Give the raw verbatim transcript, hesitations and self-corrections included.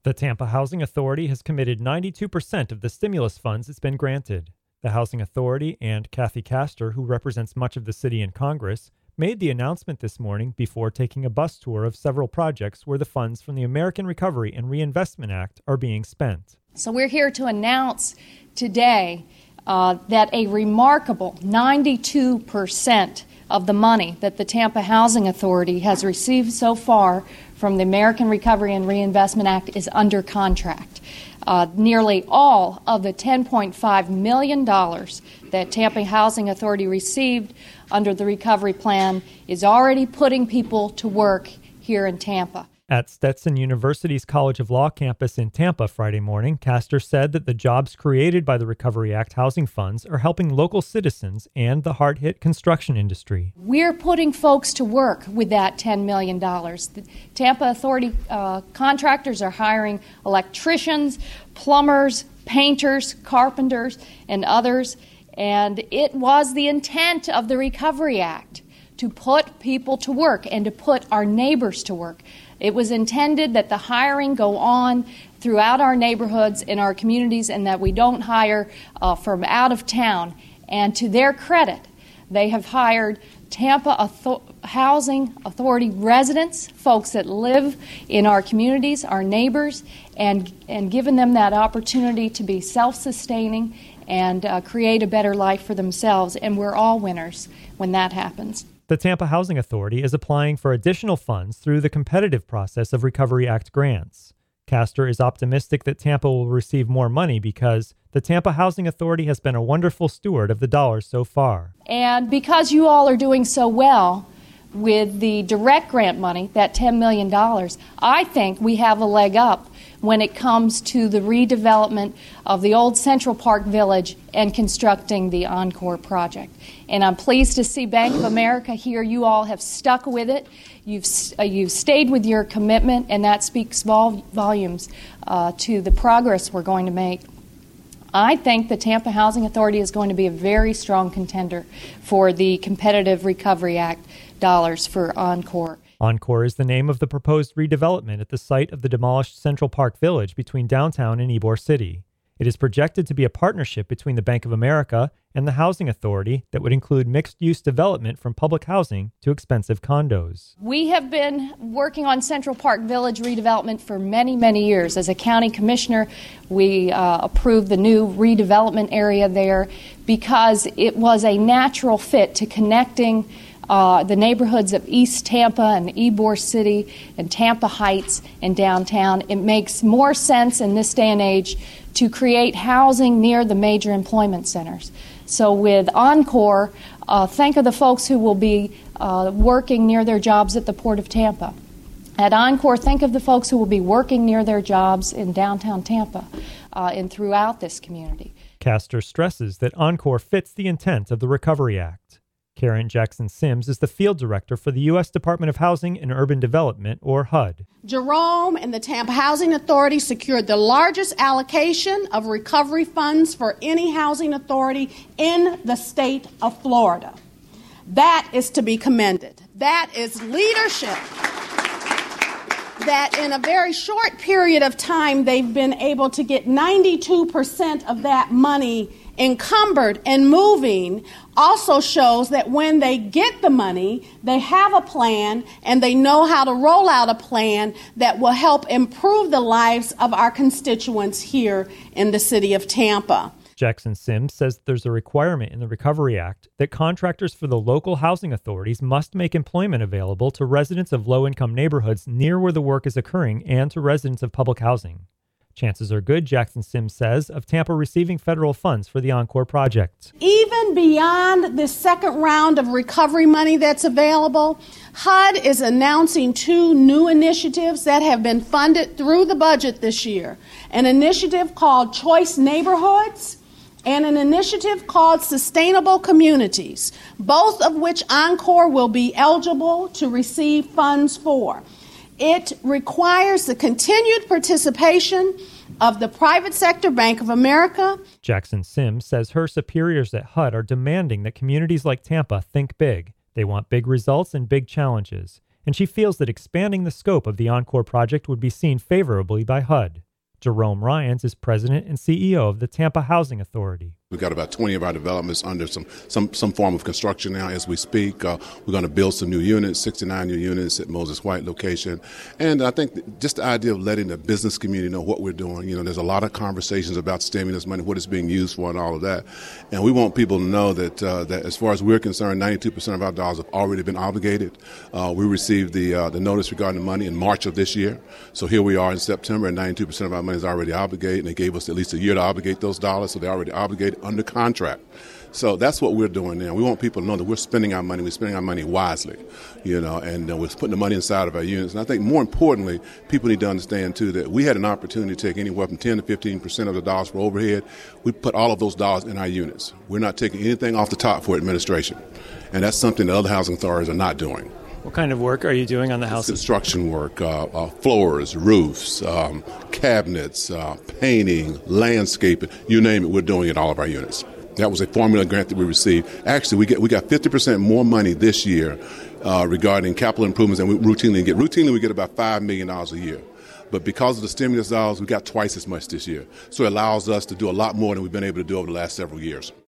The Tampa Housing Authority has committed ninety-two percent of the stimulus funds it's been granted. The Housing Authority and Kathy Castor, who represents much of the city in Congress, made the announcement this morning before taking a bus tour of several projects where the funds from the American Recovery and Reinvestment Act are being spent. So we're here to announce today uh, that a remarkable ninety-two percent of the money that the Tampa Housing Authority has received so far from the American Recovery and Reinvestment Act is under contract. Uh, nearly all of the ten point five million dollars that Tampa Housing Authority received under the recovery plan is already putting people to work here in Tampa. At Stetson University's College of Law campus in Tampa Friday morning, Castor said that the jobs created by the Recovery Act housing funds are helping local citizens and the hard-hit construction industry. We're putting folks to work with that ten million dollars. The Tampa Authority uh, contractors are hiring electricians, plumbers, painters, carpenters, and others. And it was the intent of the Recovery Act to put people to work and to put our neighbors to work. It was intended that the hiring go on throughout our neighborhoods in our communities and that we don't hire uh, from out of town. And to their credit, they have hired Tampa Author- Housing Authority residents, folks that live in our communities, our neighbors, and, and given them that opportunity to be self-sustaining and uh, create a better life for themselves. And we're all winners when that happens. The Tampa Housing Authority is applying for additional funds through the competitive process of Recovery Act grants. Castor is optimistic that Tampa will receive more money because the Tampa Housing Authority has been a wonderful steward of the dollars so far. And because you all are doing so well with the direct grant money, that ten million dollars, I think we have a leg up when it comes to the redevelopment of the old Central Park Village and constructing the Encore project. And I'm pleased to see Bank of America here. You all have stuck with it. You've uh, you've stayed with your commitment, and that speaks vol- volumes uh, to the progress we're going to make. I think the Tampa Housing Authority is going to be a very strong contender for the Competitive Recovery Act dollars for Encore. Encore is the name of the proposed redevelopment at the site of the demolished Central Park Village between downtown and Ybor City. It is projected to be a partnership between the Bank of America and the Housing Authority that would include mixed-use development from public housing to expensive condos. We have been working on Central Park Village redevelopment for many, many years. As a county commissioner, we uh, approved the new redevelopment area there because it was a natural fit to connecting Uh, the neighborhoods of East Tampa and Ybor City and Tampa Heights and downtown. It makes more sense in this day and age to create housing near the major employment centers. So with Encore, uh, think of the folks who will be uh, working near their jobs at the Port of Tampa. At Encore, think of the folks who will be working near their jobs in downtown Tampa uh, and throughout this community. Castor stresses that Encore fits the intent of the Recovery Act. Karen Jackson Sims is the field director for the U S Department of Housing and Urban Development, or H U D. Jerome and the Tampa Housing Authority secured the largest allocation of recovery funds for any housing authority in the state of Florida. That is to be commended. That is leadership. That in a very short period of time, they've been able to get ninety-two percent of that money encumbered and moving. Also shows that when they get the money, they have a plan and they know how to roll out a plan that will help improve the lives of our constituents here in the city of Tampa. Jackson Sims says there's a requirement in the Recovery Act that contractors for the local housing authorities must make employment available to residents of low-income neighborhoods near where the work is occurring and to residents of public housing. Chances are good, Jackson Sims says, of Tampa receiving federal funds for the Encore project. Even beyond the second round of recovery money that's available, H U D is announcing two new initiatives that have been funded through the budget this year. An initiative called Choice Neighborhoods and an initiative called Sustainable Communities, both of which Encore will be eligible to receive funds for. It requires the continued participation of the private sector Bank of America. Jackson Sims says her superiors at H U D are demanding that communities like Tampa think big. They want big results and big challenges. and she feels that expanding the scope of the Encore project would be seen favorably by H U D. Jerome Ryans is president and C E O of the Tampa Housing Authority. We've got about twenty of our developments under some some, some form of construction now as we speak. Uh, we're going to build some new units, sixty-nine new units at Moses White location. And I think just the idea of letting the business community know what we're doing. You know, there's a lot of conversations about stimulus money, what it's being used for and all of that. And we want people to know that uh, that as far as we're concerned, ninety-two percent of our dollars have already been obligated. Uh, we received the uh, the notice regarding the money in March of this year. So here we are in September, and ninety-two percent of our money is already obligated. And they gave us at least a year to obligate those dollars, so they're already obligated under contract. So that's what we're doing now. We want people to know that we're spending our money. We're spending our money wisely, you know, and uh, we're putting the money inside of our units. And I think more importantly, people need to understand, too, that we had an opportunity to take anywhere from ten to fifteen percent of the dollars for overhead. We put all of those dollars in our units. We're not taking anything off the top for administration. And that's something that other housing authorities are not doing. What kind of work are you doing on the house? Construction work, uh, uh, floors, roofs, um, cabinets, uh, painting, landscaping, you name it, we're doing it in all of our units. That was a formula grant that we received. Actually, we get we got fifty percent more money this year uh, regarding capital improvements than we routinely get. Routinely, we get about five million dollars a year. But because of the stimulus dollars, we got twice as much this year. So it allows us to do a lot more than we've been able to do over the last several years.